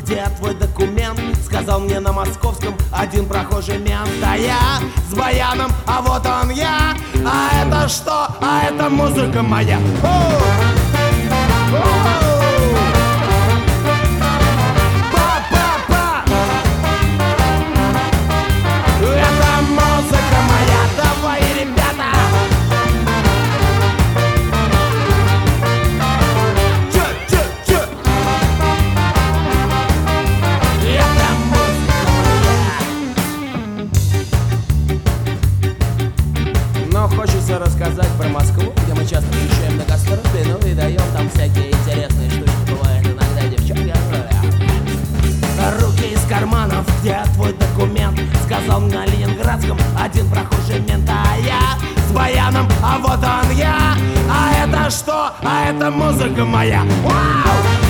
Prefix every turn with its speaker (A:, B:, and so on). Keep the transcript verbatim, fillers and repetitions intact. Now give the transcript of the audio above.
A: где твой документ? Сказал мне на московском один прохожий мент. А я с баяном, а вот он я. А это что? А это музыка моя. Оу! Оу! Па-па-па! Это музыка моя. Давай, ребята! Чё-чё-чё! Это музыка моя. Но хочется рассказать про Москву, где мы часто встречаем на гастроли, ну и даем там всякие интересные штучки. Бывает иногда девчонки. Руки из карманов, где твой документ? Сказал на ленинградском один прохожий мент. А я с баяном, а вот он я. А это что? А это музыка моя. Вау!